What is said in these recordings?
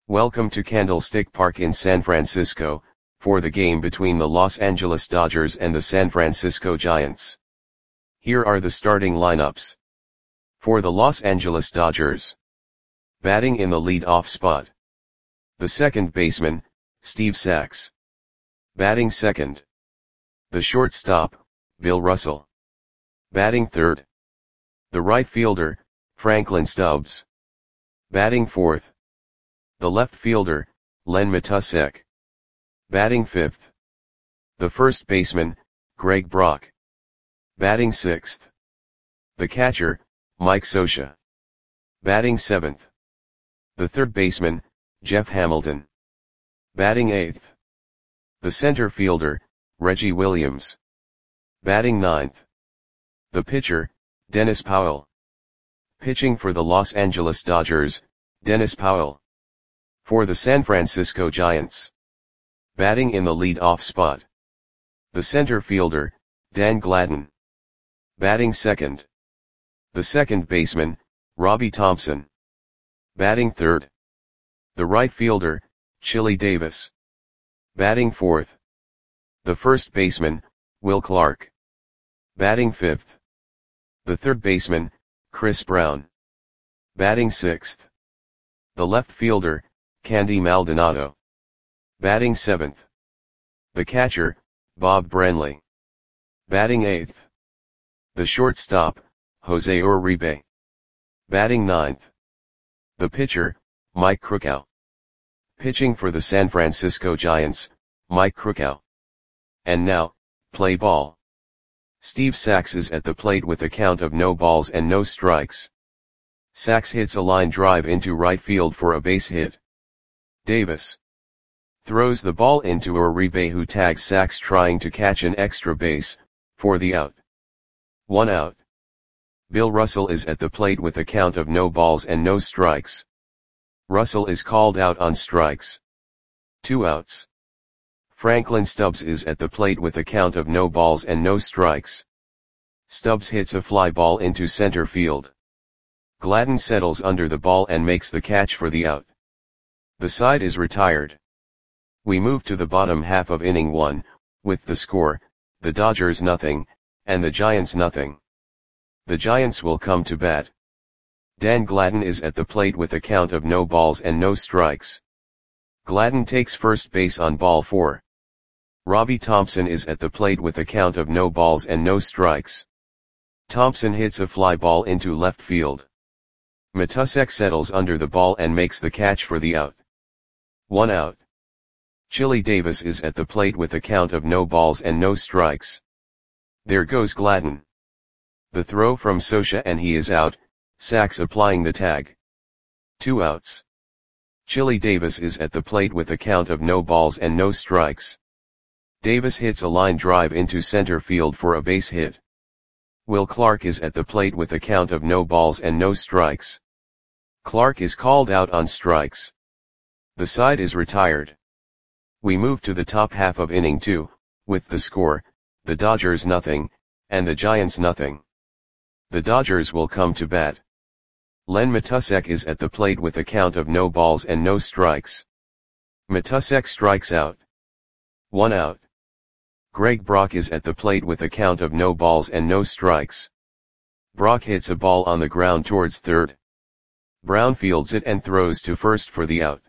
Welcome to Candlestick Park in San Francisco, for the game between the Los Angeles Dodgers and the San Francisco Giants. Here are the starting lineups. For the Los Angeles Dodgers. Batting in the lead-off spot. The second baseman, Steve Sax. Batting second. The shortstop, Bill Russell. Batting third. The right fielder, Franklin Stubbs. Batting fourth. The left fielder, Len Matusek. Batting fifth. The first baseman, Greg Brock. Batting sixth. The catcher, Mike Scioscia. Batting seventh. The third baseman, Jeff Hamilton. Batting eighth. The center fielder, Reggie Williams. Batting ninth. The pitcher, Dennis Powell. Pitching for the Los Angeles Dodgers, Dennis Powell. For the San Francisco Giants. Batting in the lead-off spot. The center fielder, Dan Gladden. Batting second. The second baseman, Robbie Thompson. Batting third. The right fielder, Chili Davis. Batting fourth. The first baseman, Will Clark. Batting fifth. The third baseman, Chris Brown. Batting sixth. The left fielder, Candy Maldonado. Batting seventh. The catcher, Bob Brenly. Batting eighth. The shortstop, Jose Uribe. Batting ninth. The pitcher, Mike Krukow. Pitching for the San Francisco Giants, Mike Krukow. And now, play ball. Steve Sax is at the plate with a count of no balls and no strikes. Sax hits a line drive into right field for a base hit. Davis throws the ball into Uribe, who tags Sax trying to catch an extra base, for the out. 1 out. Bill Russell is at the plate with a count of no balls and no strikes. Russell is called out on strikes. 2 outs. Franklin Stubbs is at the plate with a count of no balls and no strikes. Stubbs hits a fly ball into center field. Gladden settles under the ball and makes the catch for the out. The side is retired. We move to the bottom half of inning 1, with the score, the Dodgers nothing, and the Giants nothing. The Giants will come to bat. Dan Gladden is at the plate with a count of no balls and no strikes. Gladden takes first base on ball 4. Robbie Thompson is at the plate with a count of no balls and no strikes. Thompson hits a fly ball into left field. Matusek settles under the ball and makes the catch for the out. 1 out. Chili Davis is at the plate with a count of no balls and no strikes. There goes Gladden. The throw from Scioscia and he is out, Sax applying the tag. 2 outs. Chili Davis is at the plate with a count of no balls and no strikes. Davis hits a line drive into center field for a base hit. Will Clark is at the plate with a count of no balls and no strikes. Clark is called out on strikes. The side is retired. We move to the top half of inning 2, with the score, the Dodgers nothing, and the Giants nothing. The Dodgers will come to bat. Len Matusek is at the plate with a count of no balls and no strikes. Matusek strikes out. 1 out. Greg Brock is at the plate with a count of no balls and no strikes. Brock hits a ball on the ground towards third. Brown fields it and throws to first for the out.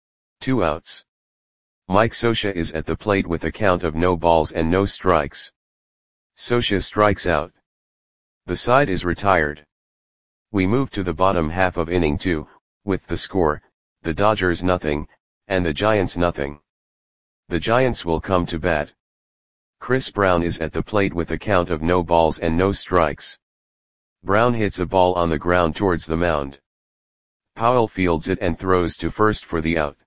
2 outs. Mike Scioscia is at the plate with a count of no balls and no strikes. Scioscia strikes out. The side is retired. We move to the bottom half of inning 2, with the score, the Dodgers nothing, and the Giants nothing. The Giants will come to bat. Chris Brown is at the plate with a count of no balls and no strikes. Brown hits a ball on the ground towards the mound. Powell fields it and throws to first for the out.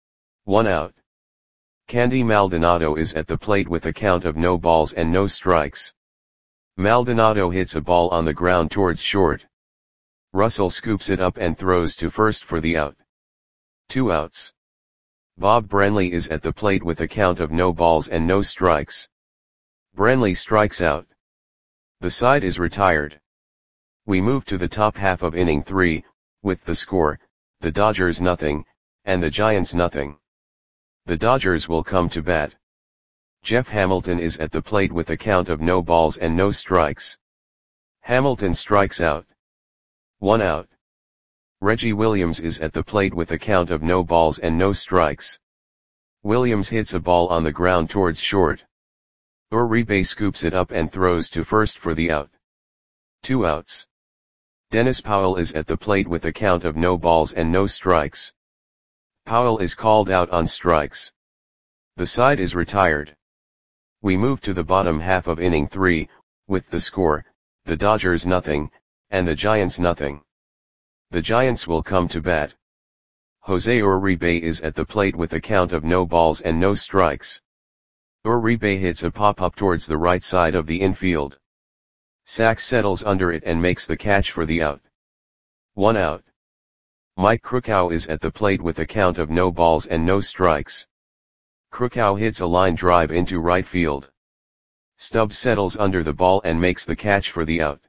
1 out. Candy Maldonado is at the plate with a count of no balls and no strikes. Maldonado hits a ball on the ground towards short. Russell scoops it up and throws to first for the out. 2 outs. Bob Brenly is at the plate with a count of no balls and no strikes. Brenly strikes out. The side is retired. We move to the top half of inning 3, with the score, the Dodgers nothing, and the Giants nothing. The Dodgers will come to bat. Jeff Hamilton is at the plate with a count of no balls and no strikes. Hamilton strikes out. 1 out. Reggie Williams is at the plate with a count of no balls and no strikes. Williams hits a ball on the ground towards short. Uribe scoops it up and throws to first for the out. 2 outs. Dennis Powell is at the plate with a count of no balls and no strikes. Powell is called out on strikes. The side is retired. We move to the bottom half of inning 3, with the score, the Dodgers nothing, and the Giants nothing. The Giants will come to bat. Jose Uribe is at the plate with a count of no balls and no strikes. Uribe hits a pop-up towards the right side of the infield. Sachs settles under it and makes the catch for the out. 1 out. Mike Krukow is at the plate with a count of no balls and no strikes. Krukow hits a line drive into right field. Stubbs settles under the ball and makes the catch for the out.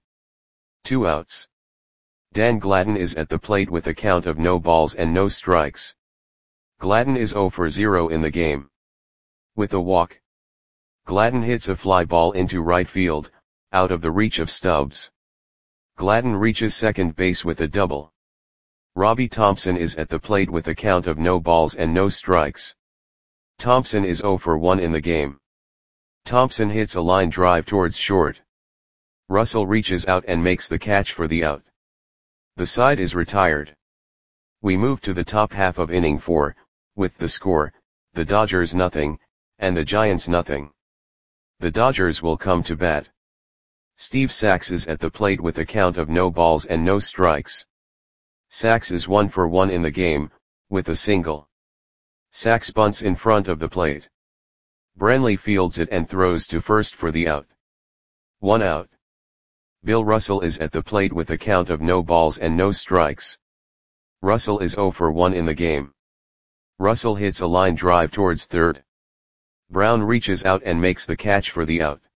2 outs. Dan Gladden is at the plate with a count of no balls and no strikes. Gladden is 0 for 0 in the game. With a walk, Gladden hits a fly ball into right field, out of the reach of Stubbs. Gladden reaches second base with a double. Robbie Thompson is at the plate with a count of no balls and no strikes. Thompson is 0 for 1 in the game. Thompson hits a line drive towards short. Russell reaches out and makes the catch for the out. The side is retired. We move to the top half of inning 4, with the score, the Dodgers nothing, and the Giants nothing. The Dodgers will come to bat. Steve Sachs is at the plate with a count of no balls and no strikes. Sachs is 1 for 1 in the game, with a single. Sachs bunts in front of the plate. Brenly fields it and throws to first for the out. 1 out. Bill Russell is at the plate with a count of no balls and no strikes. Russell is 0 for 1 in the game. Russell hits a line drive towards third. Brown reaches out and makes the catch for the out.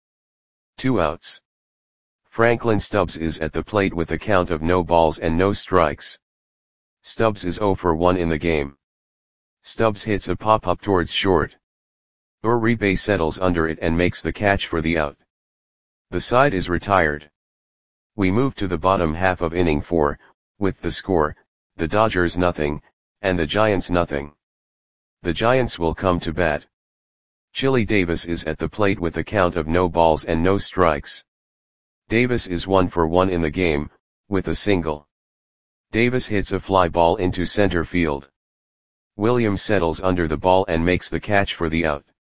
2 outs. Franklin Stubbs is at the plate with a count of no balls and no strikes. Stubbs is 0 for 1 in the game. Stubbs hits a pop-up towards short. Uribe settles under it and makes the catch for the out. The side is retired. We move to the bottom half of inning 4, with the score, the Dodgers nothing, and the Giants nothing. The Giants will come to bat. Chili Davis is at the plate with a count of no balls and no strikes. Davis is 1 for 1 in the game, with a single. Davis hits a fly ball into center field. Williams settles under the ball and makes the catch for the out.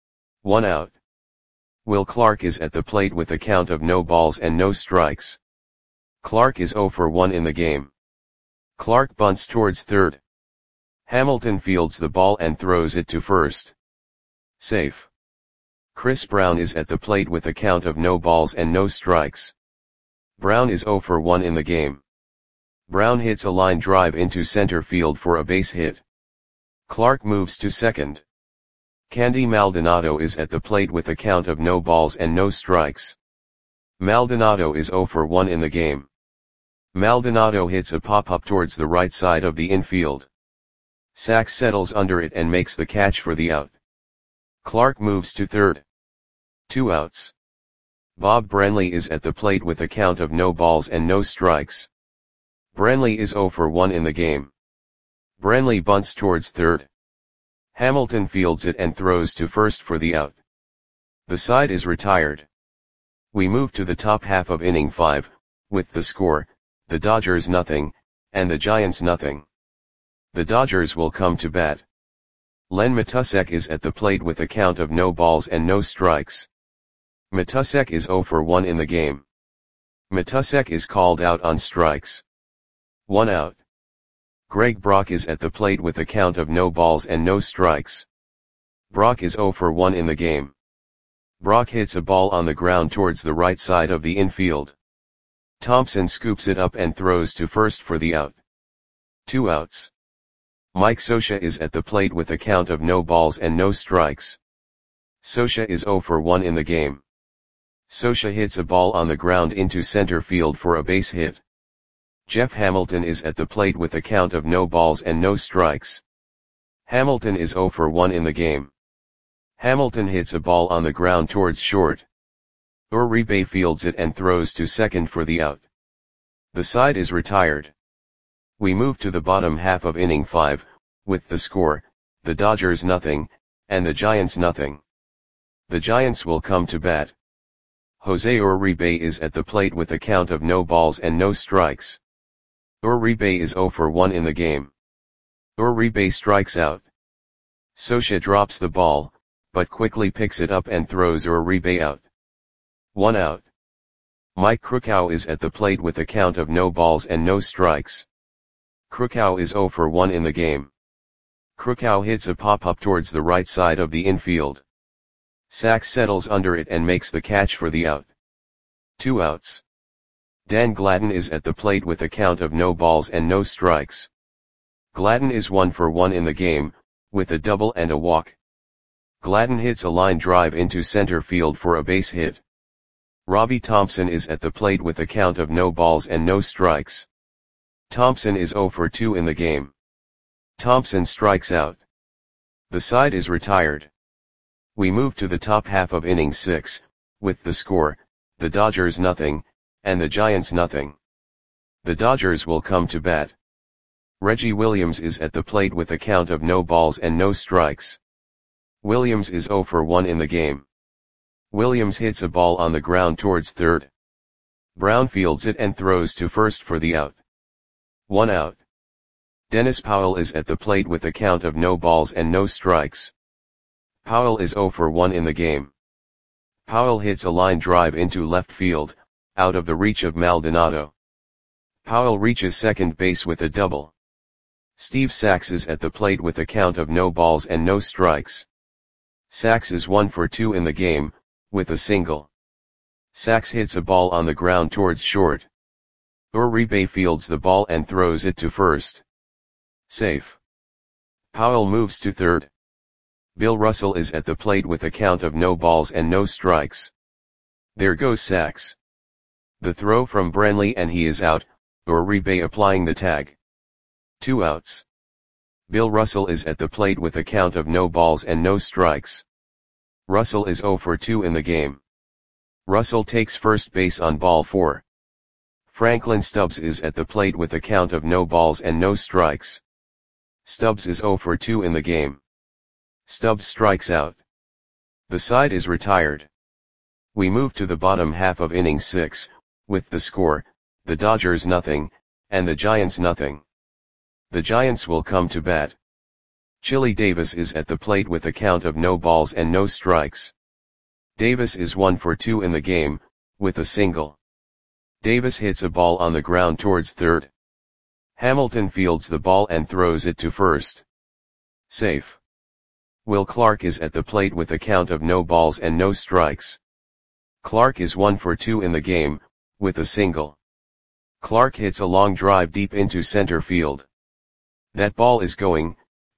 1 out. Will Clark is at the plate with a count of no balls and no strikes. Clark is 0 for 1 in the game. Clark bunts towards third. Hamilton fields the ball and throws it to first. Safe. Chris Brown is at the plate with a count of no balls and no strikes. Brown is 0 for 1 in the game. Brown hits a line drive into center field for a base hit. Clark moves to second. Candy Maldonado is at the plate with a count of no balls and no strikes. Maldonado is 0 for 1 in the game. Maldonado hits a pop-up towards the right side of the infield. Sachs settles under it and makes the catch for the out. Clark moves to third. 2 outs. Bob Brenly is at the plate with a count of no balls and no strikes. Brenly is 0 for 1 in the game. Brenly bunts towards third. Hamilton fields it and throws to first for the out. The side is retired. We move to the top half of inning 5, with the score, the Dodgers nothing, and the Giants nothing. The Dodgers will come to bat. Len Matusek is at the plate with a count of no balls and no strikes. Matusek is 0 for 1 in the game. Matusek is called out on strikes. 1 out. Greg Brock is at the plate with a count of no balls and no strikes. Brock is 0 for 1 in the game. Brock hits a ball on the ground towards the right side of the infield. Thompson scoops it up and throws to first for the out. 2 outs. Mike Scioscia is at the plate with a count of no balls and no strikes. Scioscia is 0 for 1 in the game. Scioscia hits a ball on the ground into center field for a base hit. Jeff Hamilton is at the plate with a count of no balls and no strikes. Hamilton is 0 for 1 in the game. Hamilton hits a ball on the ground towards short. Uribe fields it and throws to second for the out. The side is retired. We move to the bottom half of inning 5, with the score, the Dodgers nothing, and the Giants nothing. The Giants will come to bat. Jose Uribe is at the plate with a count of no balls and no strikes. Uribe is 0 for 1 in the game. Uribe strikes out. Socha drops the ball, but quickly picks it up and throws Uribe out. 1 out. Mike Krukow is at the plate with a count of no balls and no strikes. Krukow is 0 for 1 in the game. Krukow hits a pop-up towards the right side of the infield. Sachs settles under it and makes the catch for the out. 2 outs. Dan Gladden is at the plate with a count of no balls and no strikes. Gladden is 1 for 1 in the game, with a double and a walk. Gladden hits a line drive into center field for a base hit. Robbie Thompson is at the plate with a count of no balls and no strikes. Thompson is 0 for 2 in the game. Thompson strikes out. The side is retired. We move to the top half of inning 6, with the score, the Dodgers nothing, and the Giants nothing. The Dodgers will come to bat. Reggie Williams is at the plate with a count of no balls and no strikes. Williams is 0 for 1 in the game. Williams hits a ball on the ground towards third. Brown fields it and throws to first for the out. 1 out. Dennis Powell is at the plate with a count of no balls and no strikes. Powell is 0 for 1 in the game. Powell hits a line drive into left field, out of the reach of Maldonado. Powell reaches second base with a double. Steve Sachs is at the plate with a count of no balls and no strikes. Sachs is 1 for 2 in the game, with a single. Sachs hits a ball on the ground towards short. Uribe fields the ball and throws it to first. Safe. Powell moves to third. Bill Russell is at the plate with a count of no balls and no strikes. There goes Sachs. The throw from Brantley and he is out, Uribe applying the tag. 2 outs. Bill Russell is at the plate with a count of no balls and no strikes. Russell is 0 for 2 in the game. Russell takes first base on ball 4. Franklin Stubbs is at the plate with a count of no balls and no strikes. Stubbs is 0 for 2 in the game. Stubbs strikes out. The side is retired. We move to the bottom half of inning 6, with the score, the Dodgers nothing, and the Giants nothing. The Giants will come to bat. Chili Davis is at the plate with a count of no balls and no strikes. Davis is 1 for 2 in the game, with a single. Davis hits a ball on the ground towards third. Hamilton fields the ball and throws it to first. Safe. Will Clark is at the plate with a count of no balls and no strikes. Clark is 1 for 2 in the game, with a single. Clark hits a long drive deep into center field. That ball is gone.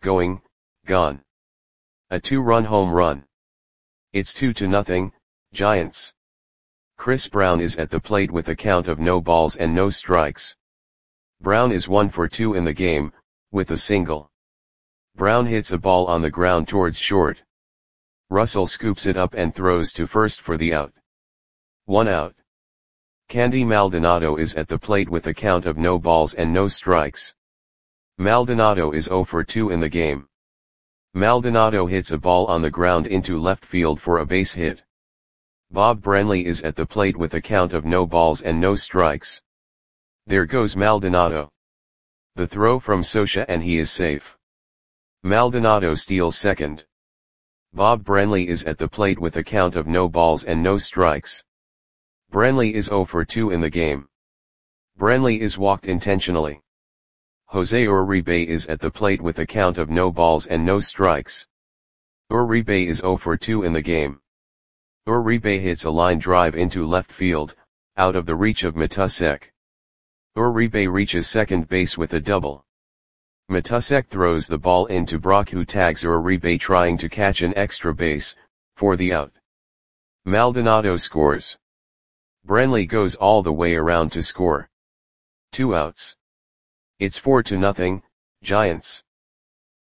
A 2-run home run. It's 2-0, Giants. Chris Brown is at the plate with a count of no balls and no strikes. Brown is 1 for 2 in the game, with a single. Brown hits a ball on the ground towards short. Russell scoops it up and throws to first for the out. 1 out. Candy Maldonado is at the plate with a count of no balls and no strikes. Maldonado is 0 for 2 in the game. Maldonado hits a ball on the ground into left field for a base hit. Bob Brantley is at the plate with a count of no balls and no strikes. There goes Maldonado. The throw from Socha and he is safe. Maldonado steals second. Bob Brantley is at the plate with a count of no balls and no strikes. Brantley is 0 for 2 in the game. Brantley is walked intentionally. Jose Uribe is at the plate with a count of no balls and no strikes. Uribe is 0 for 2 in the game. Uribe hits a line drive into left field, out of the reach of Matusek. Uribe reaches second base with a double. Matusek throws the ball into Brock, who tags Uribe trying to catch an extra base, for the out. Maldonado scores. Brantley goes all the way around to score. 2 outs. It's 4-0, Giants.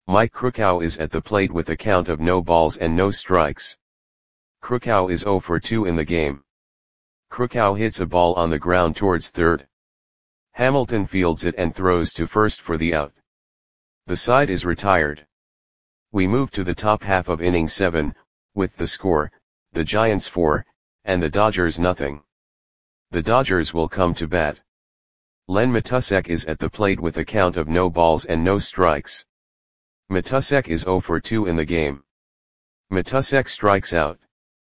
Mike Krukow is at the plate with a count of no balls and no strikes. Krukow is 0 for 2 in the game. Krukow hits a ball on the ground towards third. Hamilton fields it and throws to first for the out. The side is retired. We move to the top half of inning 7, with the score, the Giants 4, and the Dodgers nothing. The Dodgers will come to bat. Len Matusek is at the plate with a count of no balls and no strikes. Matusek is 0 for 2 in the game. Matusek strikes out.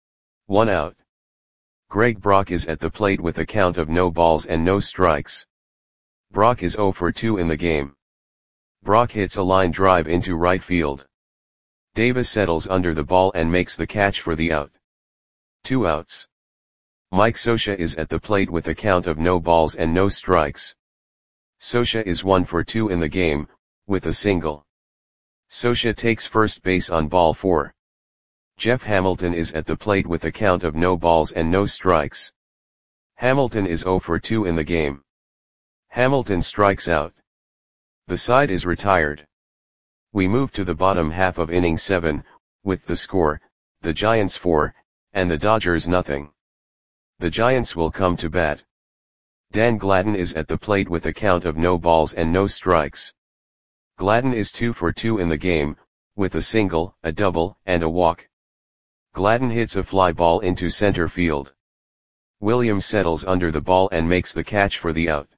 1 out. Greg Brock is at the plate with a count of no balls and no strikes. Brock is 0 for 2 in the game. Brock hits a line drive into right field. Davis settles under the ball and makes the catch for the out. 2 outs. Mike Scioscia is at the plate with a count of no balls and no strikes. Scioscia is 1 for 2 in the game, with a single. Scioscia takes first base on ball 4. Jeff Hamilton is at the plate with a count of no balls and no strikes. Hamilton is 0 for 2 in the game. Hamilton strikes out. The side is retired. We move to the bottom half of inning 7, with the score, the Giants 4, and the Dodgers nothing. The Giants will come to bat. Dan Gladden is at the plate with a count of no balls and no strikes. Gladden is 2 for 2 in the game, with a single, a double, and a walk. Gladden hits a fly ball into center field. Williams settles under the ball and makes the catch for the out.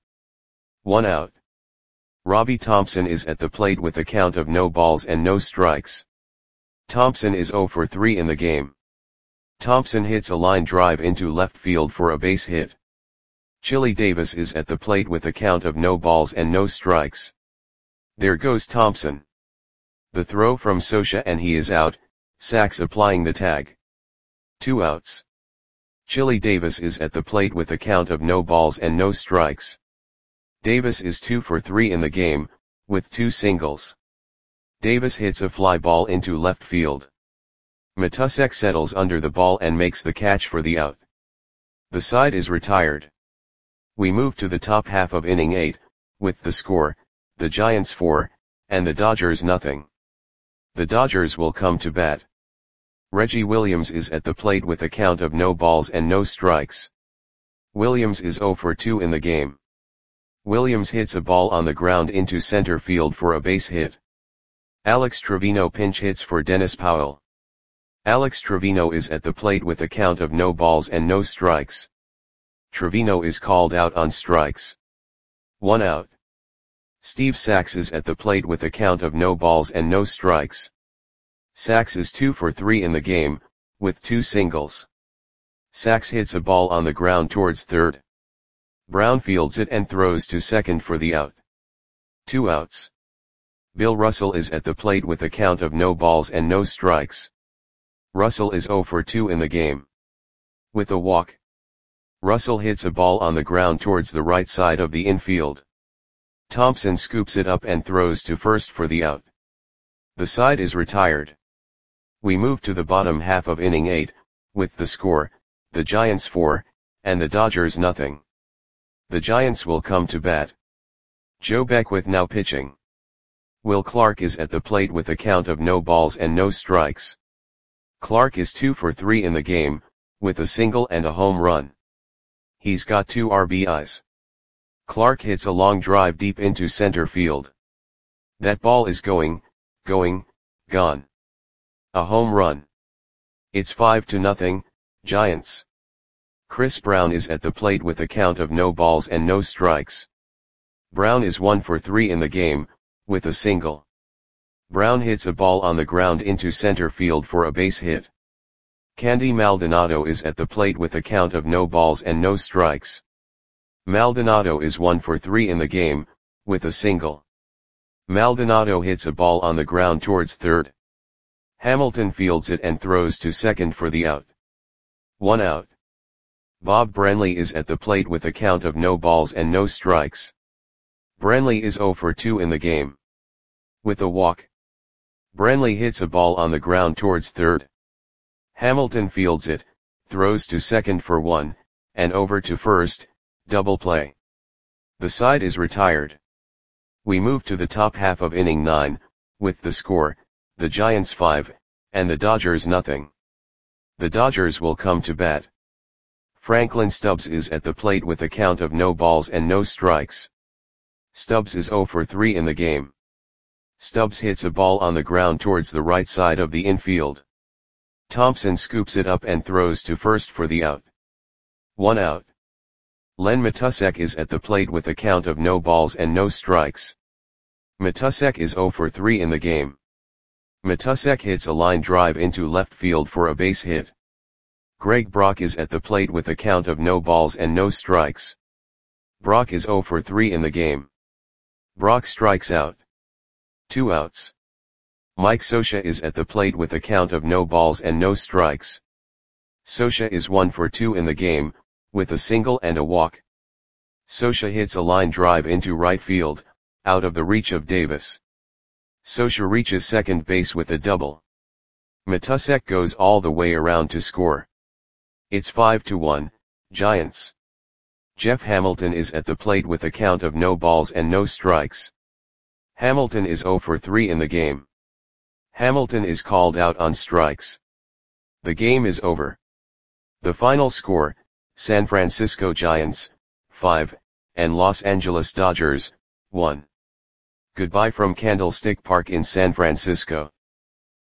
1 out. Robbie Thompson is at the plate with a count of no balls and no strikes. Thompson is 0 for 3 in the game. Thompson hits a line drive into left field for a base hit. Chili Davis is at the plate with a count of no balls and no strikes. There goes Thompson. The throw from Scioscia and he is out, Sachs applying the tag. 2 outs. Chili Davis is at the plate with a count of no balls and no strikes. Davis is 2 for 3 in the game, with 2 singles. Davis hits a fly ball into left field. Matusek settles under the ball and makes the catch for the out. The side is retired. We move to the top half of inning 8, with the score, the Giants 4, and the Dodgers nothing. The Dodgers will come to bat. Reggie Williams is at the plate with a count of no balls and no strikes. Williams is 0 for 2 in the game. Williams hits a ball on the ground into center field for a base hit. Alex Trevino pinch hits for Dennis Powell. Alex Trevino is at the plate with a count of no balls and no strikes. Trevino is called out on strikes. 1 out. Steve Sachs is at the plate with a count of no balls and no strikes. Sachs is 2 for 3 in the game, with 2 singles. Sachs hits a ball on the ground towards third. Brown fields it and throws to second for the out. 2 outs. Bill Russell is at the plate with a count of no balls and no strikes. Russell is 0 for 2 in the game. With a walk. Russell hits a ball on the ground towards the right side of the infield. Thompson scoops it up and throws to first for the out. The side is retired. We move to the bottom half of inning 8, with the score, the Giants 4, and the Dodgers nothing. The Giants will come to bat. Joe Beckwith now pitching. Will Clark is at the plate with a count of no balls and no strikes. Clark is 2 for 3 in the game, with a single and a home run. He's got 2 RBIs. Clark hits a long drive deep into center field. That ball is going, gone. A home run. It's 5-0, Giants. Chris Brown is at the plate with a count of no balls and no strikes. Brown is 1 for 3 in the game, with a single. Brown hits a ball on the ground into center field for a base hit. Candy Maldonado is at the plate with a count of no balls and no strikes. Maldonado is 1 for 3 in the game, with a single. Maldonado hits a ball on the ground towards third. Hamilton fields it and throws to second for the out. 1 out. Bob Brenly is at the plate with a count of no balls and no strikes. Brenly is 0 for 2 in the game. With a walk. Brenly hits a ball on the ground towards third. Hamilton fields it, throws to second for 1, and over to first, double play. The side is retired. We move to the top half of inning 9, with the score, the Giants 5, and the Dodgers nothing. The Dodgers will come to bat. Franklin Stubbs is at the plate with a count of no balls and no strikes. Stubbs is 0 for 3 in the game. Stubbs hits a ball on the ground towards the right side of the infield. Thompson scoops it up and throws to first for the out. 1 out. Len Matusek is at the plate with a count of no balls and no strikes. Matusek is 0 for 3 in the game. Matusek hits a line drive into left field for a base hit. Greg Brock is at the plate with a count of no balls and no strikes. Brock is 0 for 3 in the game. Brock strikes out. 2 outs. Mike Scioscia is at the plate with a count of no balls and no strikes. Scioscia is 1 for 2 in the game, with a single and a walk. Scioscia hits a line drive into right field, out of the reach of Davis. Scioscia reaches second base with a double. Matusek goes all the way around to score. It's 5-1, Giants. Jeff Hamilton is at the plate with a count of no balls and no strikes. Hamilton is 0 for 3 in the game. Hamilton is called out on strikes. The game is over. The final score, San Francisco Giants, 5, and Los Angeles Dodgers, 1. Goodbye from Candlestick Park in San Francisco.